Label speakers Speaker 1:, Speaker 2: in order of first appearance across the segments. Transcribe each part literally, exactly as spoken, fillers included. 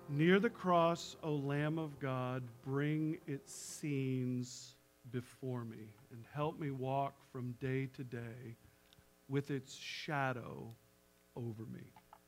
Speaker 1: Near the cross, O Lamb of God, bring its scenes before me and help me walk from day to day with its shadow over me.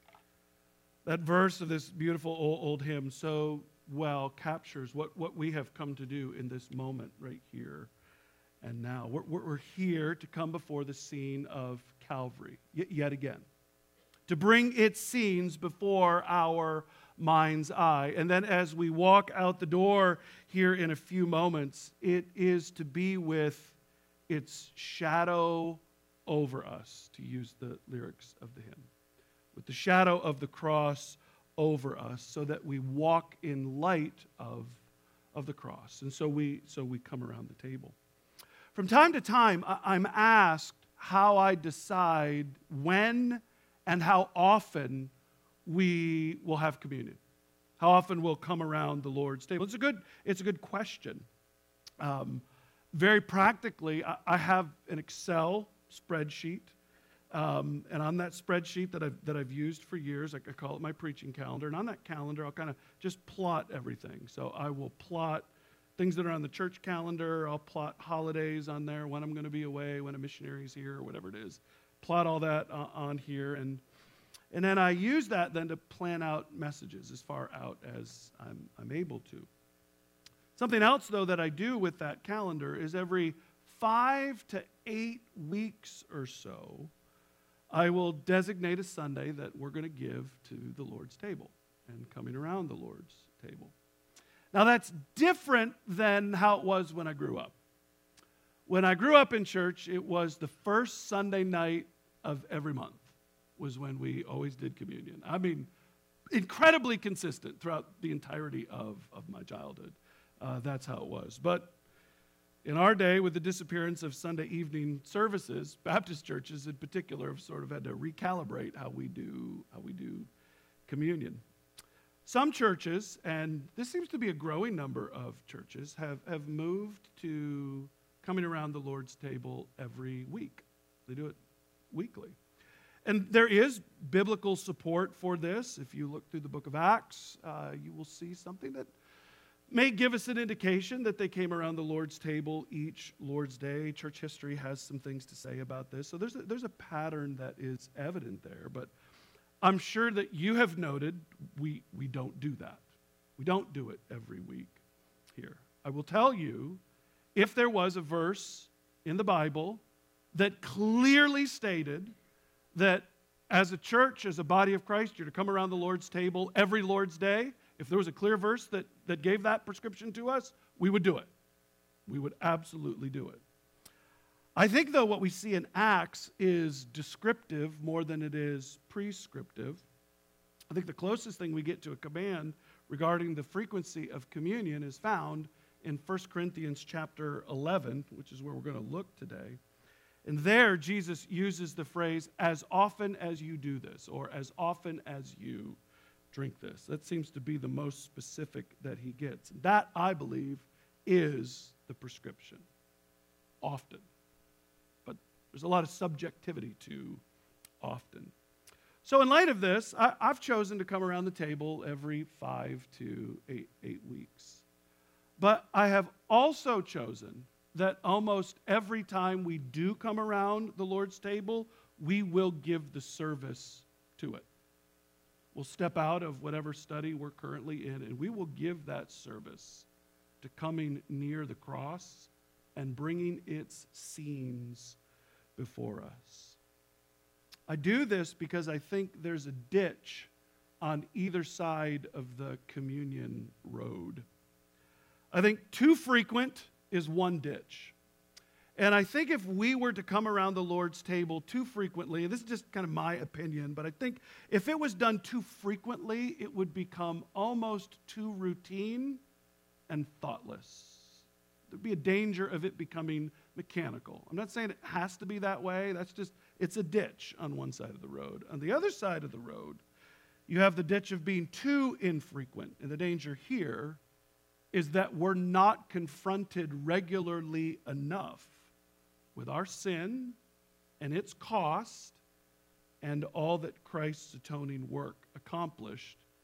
Speaker 1: That verse of this beautiful old, old hymn so well captures what, what we have come to do in this moment right here and now. We're, we're here to come before the scene of Calvary yet, yet again, to bring its scenes before our mind's eye. And then as we walk out the door here in a few moments, it is to be with its shadow over us, to use the lyrics of the hymn, with the shadow of the cross over us, so that we walk in light of, of the cross. And so we, so we come around the table. From time to time, I'm asked how I decide when and how often we will have communion. How often we'll come around the Lord's table. It's a good, it's a good question. Um, very practically, I, I have an Excel spreadsheet. Um, and on that spreadsheet that I've, that I've used for years, I, I call it my preaching calendar. And on that calendar, I'll kind of just plot everything. So I will plot things that are on the church calendar. I'll plot holidays on there, when I'm going to be away, when a missionary's here, or whatever it is. Plot all that uh, on here. And And then I use that then to plan out messages as far out as I'm, I'm able to. Something else, though, that I do with that calendar is every five to eight weeks or so, I will designate a Sunday that we're going to give to the Lord's table and coming around the Lord's table. Now, that's different than how it was when I grew up. When I grew up in church, it was the first Sunday night of every month was when we always did communion. I mean, incredibly consistent throughout the entirety of, of my childhood. Uh, that's how it was. But in our day, with the disappearance of Sunday evening services, Baptist churches in particular have sort of had to recalibrate how we do, how we do communion. Some churches, and this seems to be a growing number of churches, have, have moved to coming around the Lord's table every week. They do it weekly. And there is biblical support for this. If you look through the book of Acts, uh, you will see something that may give us an indication that they came around the Lord's table each Lord's Day. Church history has some things to say about this. So there's a, there's a pattern that is evident there. But I'm sure that you have noted we, we don't do that. We don't do it every week here. I will tell you, if there was a verse in the Bible that clearly stated that as a church, as a body of Christ, you're to come around the Lord's table every Lord's Day, if there was a clear verse that, that gave that prescription to us, we would do it. We would absolutely do it. I think, though, what we see in Acts is descriptive more than it is prescriptive. I think the closest thing we get to a command regarding the frequency of communion is found in First Corinthians chapter eleven, which is where we're going to look today. And there, Jesus uses the phrase, as often as you do this, or as often as you drink this. That seems to be the most specific that he gets. That, I believe, is the prescription. Often. But there's a lot of subjectivity to often. So in light of this, I, I've chosen to come around the table every five to eight, eight weeks. But I have also chosen that almost every time we do come around the Lord's table, we will give the service to it. We'll step out of whatever study we're currently in, and we will give that service to coming near the cross and bringing its scenes before us. I do this because I think there's a ditch on either side of the communion road. I think too frequent is one ditch. And I think if we were to come around the Lord's table too frequently, and this is just kind of my opinion, but I think if it was done too frequently, it would become almost too routine and thoughtless. There'd be a danger of it becoming mechanical. I'm not saying it has to be that way. That's just, it's a ditch on one side of the road. On the other side of the road, you have the ditch of being too infrequent. And the danger here is that we're not confronted regularly enough with our sin and its cost and all that Christ's atoning work accomplished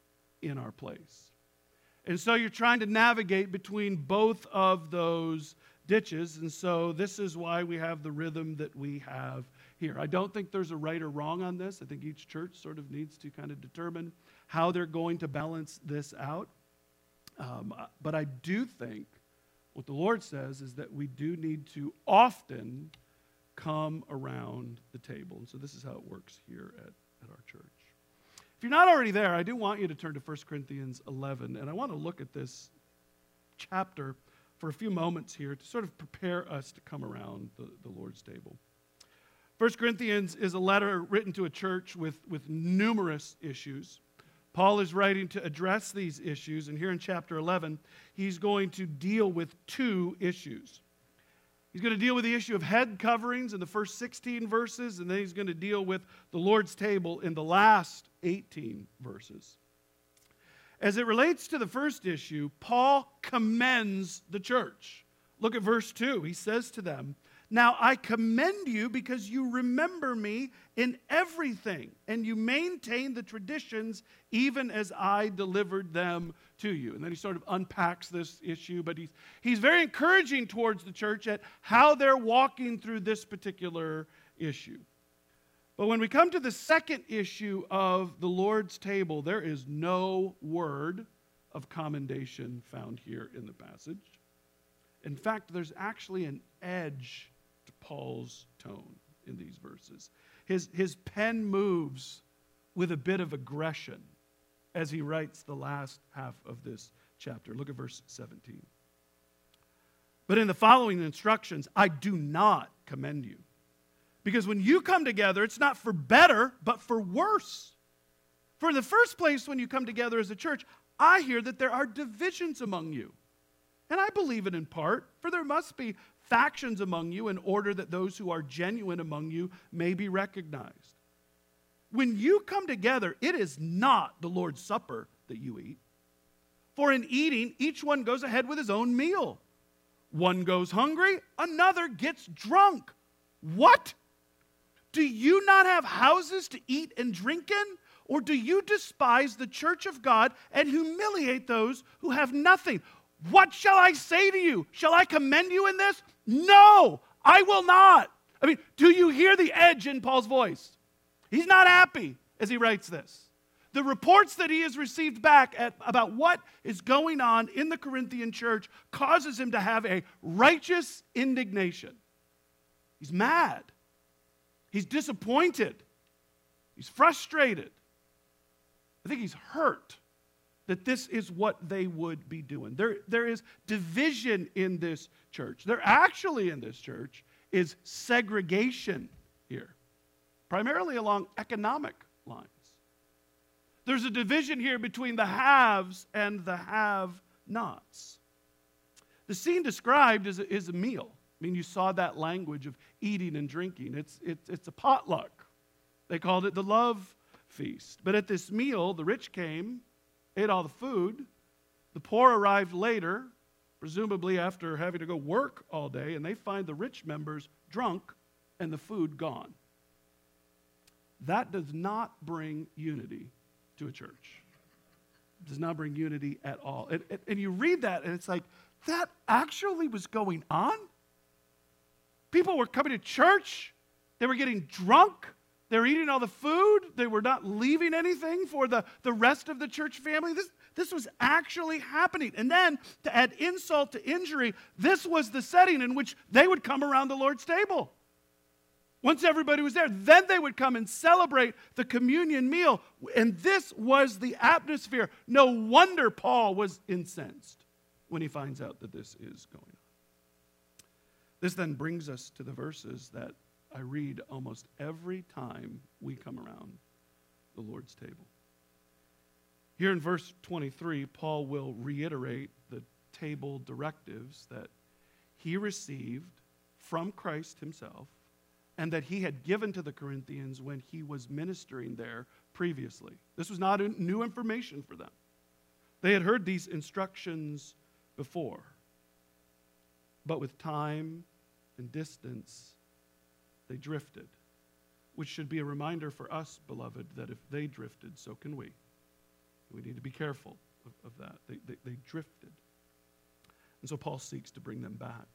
Speaker 1: in our place. And so you're trying to navigate between both of those ditches, and so this is why we have the rhythm that we have here. I don't think there's a right or wrong on this. I think each church sort of needs to kind of determine how they're going to balance this out. Um, but I do think what the Lord says is that we do need to often come around the table. And so this is how it works here at, at our church. If you're not already there, I do want you to turn to First Corinthians eleven, and I want to look at this chapter for a few moments here to sort of prepare us to come around the, the Lord's table. First Corinthians is a letter written to a church with, with numerous issues. Paul is writing to address these issues, and here in chapter eleven, he's going to deal with two issues. He's going to deal with the issue of head coverings in the first sixteen verses, and then he's going to deal with the Lord's table in the last eighteen verses. As it relates to the first issue, Paul commends the church. Look at verse two. He says to them, "Now I commend you because you remember me in everything, and you maintain the traditions even as I delivered them to you." And then he sort of unpacks this issue, but he's, he's very encouraging towards the church at how they're walking through this particular issue. But when we come to the second issue of the Lord's table, there is no word of commendation found here in the passage. In fact, there's actually an edge to Paul's tone in these verses. His, his pen moves with a bit of aggression as he writes the last half of this chapter. Look at verse seventeen. "But in the following instructions, I do not commend you. Because when you come together, it's not for better, but for worse. For in the first place, when you come together as a church, I hear that there are divisions among you. And I believe it in part, for there must be factions among you in order that those who are genuine among you may be recognized. When you come together, it is not the Lord's Supper that you eat. For in eating, each one goes ahead with his own meal. One goes hungry, another gets drunk. What? Do you not have houses to eat and drink in? Or do you despise the church of God and humiliate those who have nothing? What shall I say to you? Shall I commend you in this? No, I will not." I mean, do you hear the edge in Paul's voice? He's not happy as he writes this. The reports that he has received back at, about what is going on in the Corinthian church causes him to have a righteous indignation. He's mad. He's disappointed. He's frustrated. I think he's hurt that this is what they would be doing. There, there is division in this church. There actually in this church is segregation here, primarily along economic lines. There's a division here between the haves and the have-nots. The scene described is a, is a meal. I mean, you saw that language of eating and drinking. It's, it's, it's a potluck. They called it the love feast. But at this meal, the rich came, ate all the food. The poor arrived later, presumably after having to go work all day, and they find the rich members drunk and the food gone. That does not bring unity to a church. It does not bring unity at all. And, and, and you read that, and it's like, that actually was going on? People were coming to church. They were getting drunk. They were eating all the food. They were not leaving anything for the, the rest of the church family. This, this was actually happening. And then, to add insult to injury, this was the setting in which they would come around the Lord's table. Once everybody was there, then they would come and celebrate the communion meal. And this was the atmosphere. No wonder Paul was incensed when he finds out that this is going on. This then brings us to the verses that I read almost every time we come around the Lord's table. Here in verse twenty-three, Paul will reiterate the table directives that he received from Christ himself and that he had given to the Corinthians when he was ministering there previously. This was not new information for them. They had heard these instructions before, but with time and distance, they drifted, which should be a reminder for us, beloved, that if they drifted, so can we. We need to be careful of, of that. They, they, they drifted. And so Paul seeks to bring them back.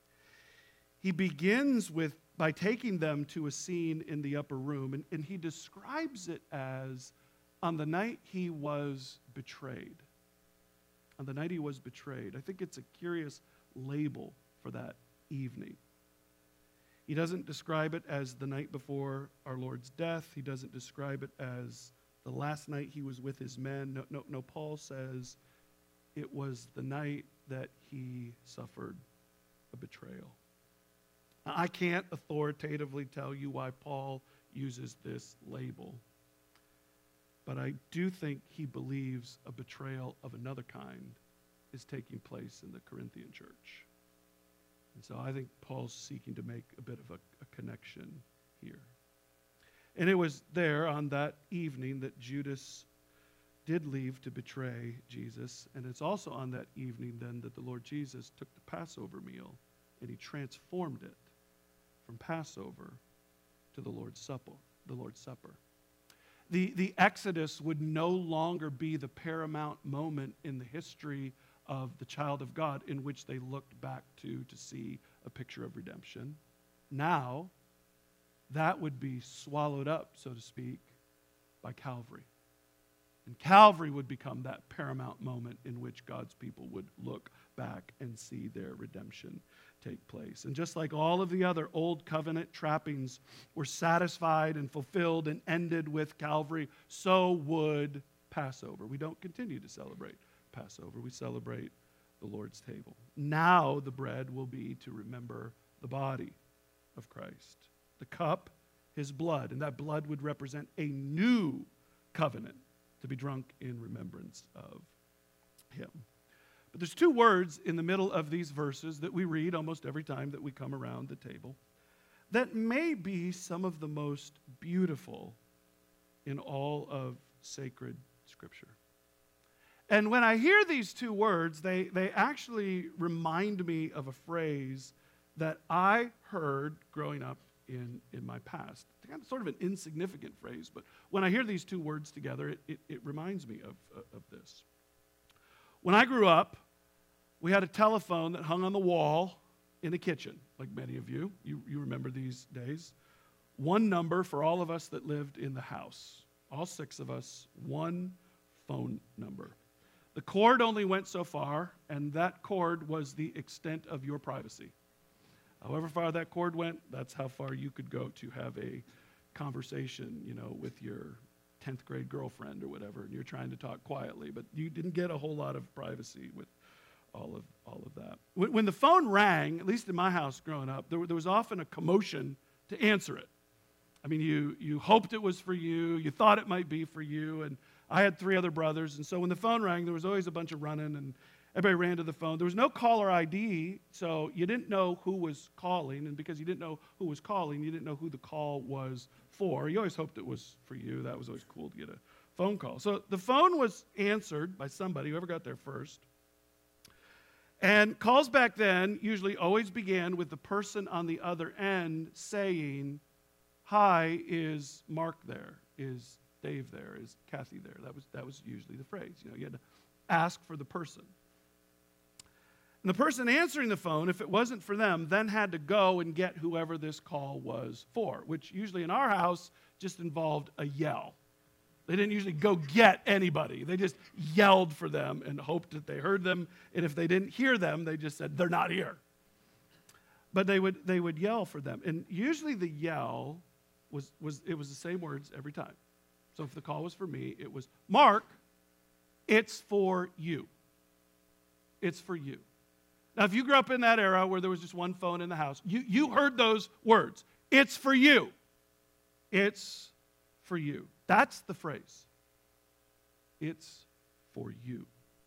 Speaker 1: He begins with by taking them to a scene in the upper room, and, and he describes it as on the night he was betrayed. On the night he was betrayed. I think it's a curious label for that evening. He doesn't describe it as the night before our Lord's death. He doesn't describe it as the last night he was with his men. No, no, no, Paul says it was the night that he suffered a betrayal. I can't authoritatively tell you why Paul uses this label, but I do think he believes a betrayal of another kind is taking place in the Corinthian church. And so I think Paul's seeking to make a bit of a, a connection here. And it was there on that evening that Judas did leave to betray Jesus. And it's also on that evening then that the Lord Jesus took the Passover meal and he transformed it from Passover to the Lord's Supper. The Lord's Supper. The, the Exodus would no longer be the paramount moment in the history of the child of God in which they looked back to to see a picture of redemption. Now, that would be swallowed up, so to speak, by Calvary. And Calvary would become that paramount moment in which God's people would look back and see their redemption take place. And just like all of the other old covenant trappings were satisfied and fulfilled and ended with Calvary, so would Passover. We don't continue to celebrate Passover. We celebrate the Lord's table. Now the bread will be to remember the body of Christ. The cup, his blood, and that blood would represent a new covenant to be drunk in remembrance of him. But there's two words in the middle of these verses that we read almost every time that we come around the table that may be some of the most beautiful in all of sacred Scripture. And when I hear these two words, they, they actually remind me of a phrase that I heard growing up in, in my past. It's kind of sort of an insignificant phrase, but when I hear these two words together, it, it, it reminds me of, of this. When I grew up, we had a telephone that hung on the wall in the kitchen, like many of you. You, you remember these days. One number for all of us that lived in the house. All six of us, one phone number. The cord only went so far, and that cord was the extent of your privacy. However far that cord went, that's how far you could go to have a conversation, you know, with your tenth grade girlfriend or whatever, and you're trying to talk quietly, but you didn't get a whole lot of privacy with all of all of that. When, when the phone rang, at least in my house growing up, there, there was often a commotion to answer it. I mean, you you hoped it was for you, you thought it might be for you, and I had three other brothers, and so when the phone rang, there was always a bunch of running, and everybody ran to the phone. There was no caller I D, so you didn't know who was calling, and because you didn't know who was calling, you didn't know who the call was for. You always hoped it was for you. That was always cool to get a phone call. So the phone was answered by somebody, whoever got there first. And calls back then usually always began with the person on the other end saying, "Hi, is Mark there? Is Dave there? Is Kathy there?" That was that was usually the phrase. You know, you had to ask for the person. And the person answering the phone, if it wasn't for them, then had to go and get whoever this call was for, which usually in our house just involved a yell. They didn't usually go get anybody. They just yelled for them and hoped that they heard them. And if they didn't hear them, they just said, "They're not here." But they would they would yell for them. And usually the yell was, was it was the same words every time. So if the call was for me, it was, "Mark, it's for you. It's for you." Now, if you grew up in that era where there was just one phone in the house, you, you heard those words. It's for you. It's for you. That's the phrase. It's for you.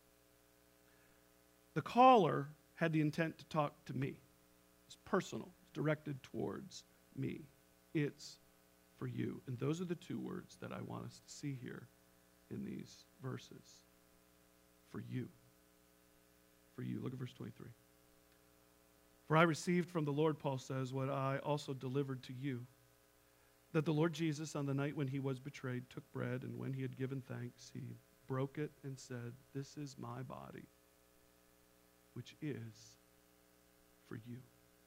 Speaker 1: The caller had the intent to talk to me. It's personal. It's directed towards me. It's for you. And those are the two words that I want us to see here in these verses. For you. For you. Look at verse twenty-three. "For I received from the Lord," Paul says, "what I also delivered to you, that the Lord Jesus, on the night when he was betrayed, took bread, and when he had given thanks, he broke it and said, "This is my body, which is for you."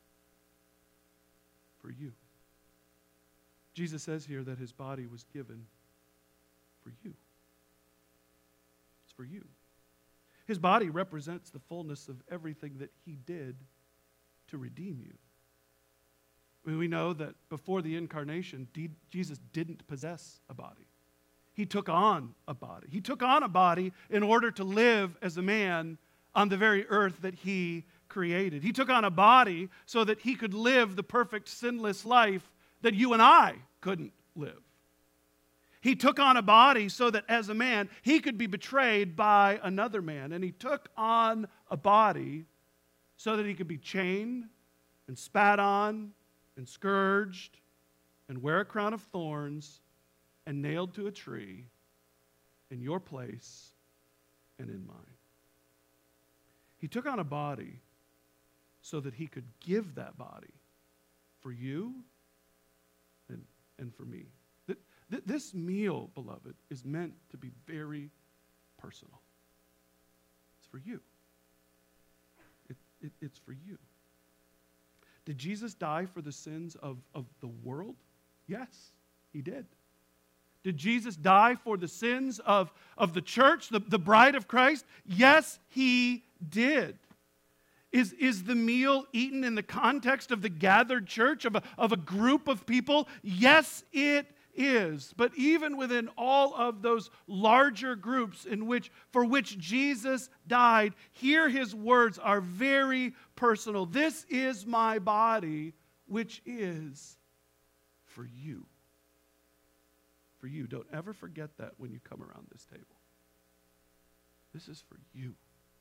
Speaker 1: For you. Jesus says here that his body was given for you. It's for you. His body represents the fullness of everything that he did to redeem you. I mean, we know that before the incarnation, D- Jesus didn't possess a body. He took on a body. He took on a body in order to live as a man on the very earth that he created. He took on a body so that he could live the perfect sinless life that you and I couldn't live. He took on a body so that as a man, he could be betrayed by another man. And he took on a body so that he could be chained and spat on and scourged and wear a crown of thorns and nailed to a tree in your place and in mine. He took on a body so that he could give that body for you and, and for me. Th- th- this meal, beloved, is meant to be very personal. It's for you. It, it, it's for you. Did Jesus die for the sins of, of the world? Yes, he did. Did Jesus die for the sins of, of the church, the, the bride of Christ? Yes, he did. Is, is the meal eaten in the context of the gathered church, of a, of a group of people? Yes, it is. But even within all of those larger groups in which, for which Jesus died, here his words are very personal. This is my body, which is for you. For you. Don't ever forget that when you come around this table. This is for you.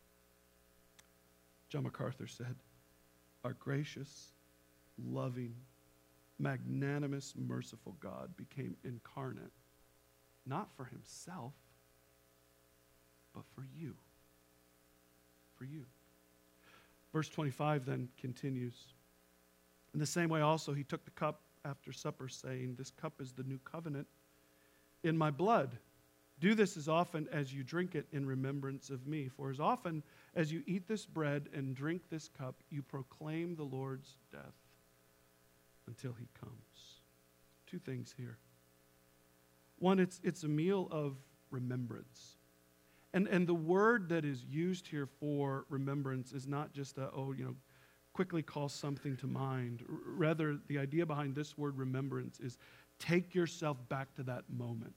Speaker 1: John MacArthur said, "Our gracious, loving, magnanimous, merciful God became incarnate, not for himself, but for you." For you. Verse twenty-five then continues. In the same way also he took the cup after supper, saying, "This cup is the new covenant in my blood. Do this as often as you drink it in remembrance of me. For as often as you eat this bread and drink this cup, you proclaim the Lord's death until he comes." Two things here. One, it's, it's a meal of remembrance. And, and the word that is used here for remembrance is not just a, oh, you know, quickly call something to mind. R- rather, the idea behind this word remembrance is take yourself back to that moment.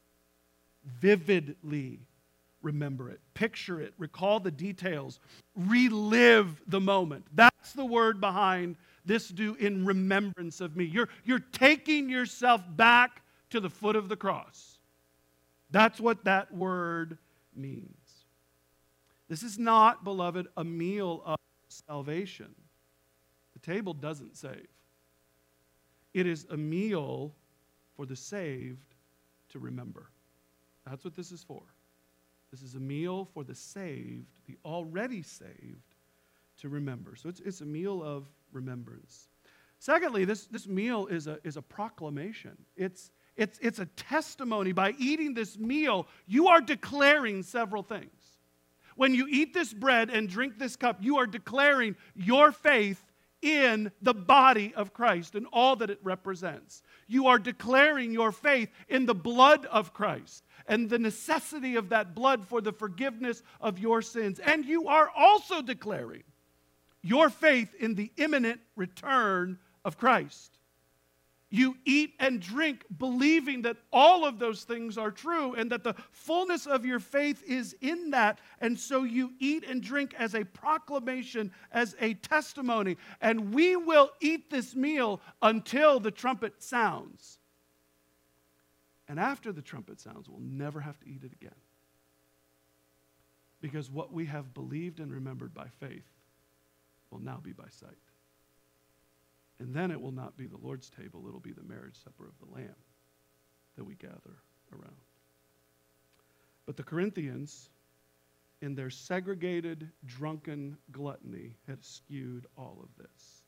Speaker 1: Vividly remember it. Picture it. Recall the details. Relive the moment. That's the word behind this do in remembrance of me. You're, you're taking yourself back to the foot of the cross. That's what that word means. This is not, beloved, a meal of salvation. The table doesn't save. It is a meal for the saved to remember. That's what this is for. This is a meal for the saved, the already saved, to remember. So it's, it's a meal of remembrance. Secondly, this, this meal is a, is a proclamation. It's, it's, it's a testimony. By eating this meal, you are declaring several things. When you eat this bread and drink this cup, you are declaring your faith in the body of Christ and all that it represents. You are declaring your faith in the blood of Christ and the necessity of that blood for the forgiveness of your sins. And you are also declaring your faith in the imminent return of Christ. You eat and drink believing that all of those things are true and that the fullness of your faith is in that. And so you eat and drink as a proclamation, as a testimony. And we will eat this meal until the trumpet sounds. And after the trumpet sounds, we'll never have to eat it again. Because what we have believed and remembered by faith will now be by sight. And then it will not be the Lord's table, it'll be the marriage supper of the Lamb that we gather around. But the Corinthians, in their segregated, drunken gluttony, had skewed all of this.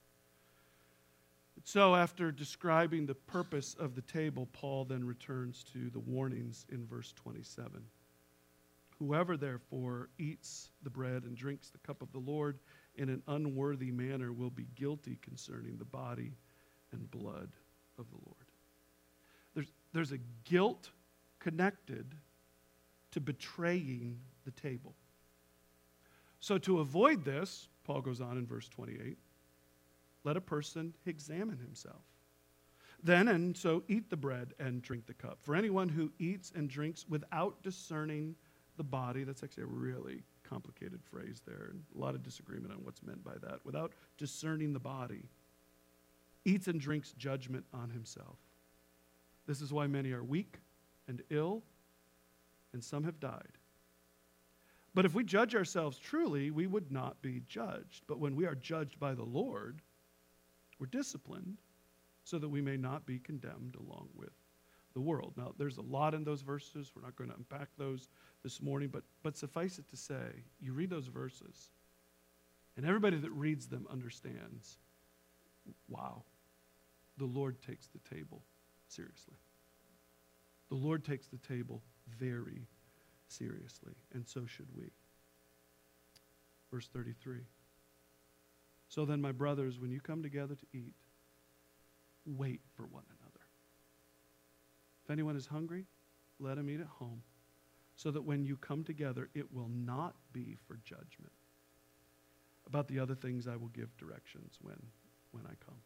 Speaker 1: So after describing the purpose of the table, Paul then returns to the warnings in verse twenty-seven. Whoever, therefore, eats the bread and drinks the cup of the Lord in an unworthy manner will be guilty concerning the body and blood of the Lord. There's, there's a guilt connected to betraying the table. So to avoid this, Paul goes on in verse twenty-eight, let a person examine himself. Then, and so eat the bread and drink the cup. For anyone who eats and drinks without discerning the body, that's actually a really complicated phrase there, and a lot of disagreement on what's meant by that. Without discerning the body, eats and drinks judgment on himself. This is why many are weak and ill, and some have died. But if we judge ourselves truly, we would not be judged. But when we are judged by the Lord, we're disciplined so that we may not be condemned along with the world. Now, there's a lot in those verses. We're not going to unpack those this morning, but, but suffice it to say, you read those verses, and everybody that reads them understands, wow, the Lord takes the table seriously. The Lord takes the table very seriously, and so should we. Verse thirty-three. So then, my brothers, when you come together to eat, wait for one another. If anyone is hungry, let him eat at home, so that when you come together, it will not be for judgment. About the other things, I will give directions when, when I come.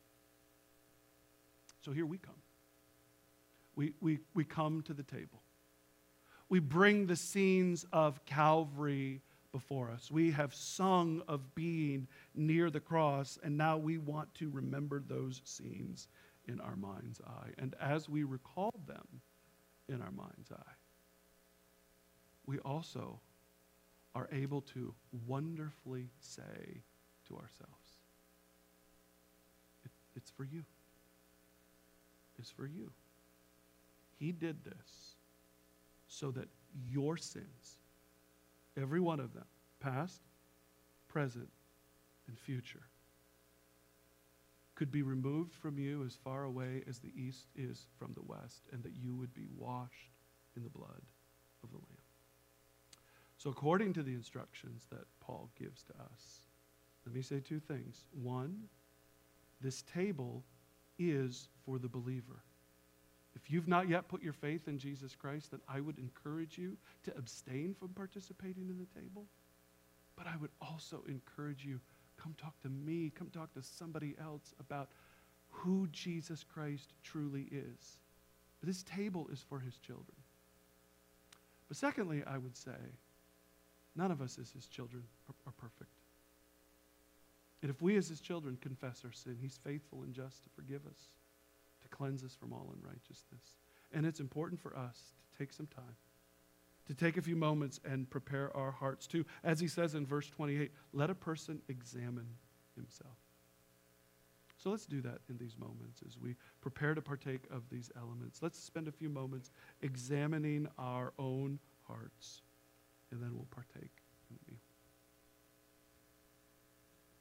Speaker 1: So here we come. We, we, we come to the table. We bring the scenes of Calvary before us. We have sung of being near the cross, and now we want to remember those scenes in our mind's eye. And as we recall them in our mind's eye, we also are able to wonderfully say to ourselves, it, it's for you. It's for you. He did this so that your sins, every one of them, past, present, and future, could be removed from you as far away as the east is from the west, and that you would be washed in the blood of the Lamb. So according to the instructions that Paul gives to us, let me say two things. One, this table is for the believer. If you've not yet put your faith in Jesus Christ, then I would encourage you to abstain from participating in the table. But I would also encourage you, come talk to me, come talk to somebody else about who Jesus Christ truly is. This table is for his children. But secondly, I would say, none of us as his children are, are perfect. And if we as his children confess our sin, he's faithful and just to forgive us, to cleanse us from all unrighteousness. And it's important for us to take some time, to take a few moments and prepare our hearts to, as he says in verse twenty-eight, let a person examine himself. So let's do that in these moments as we prepare to partake of these elements. Let's spend a few moments examining our own hearts, and then we'll partake in the meal.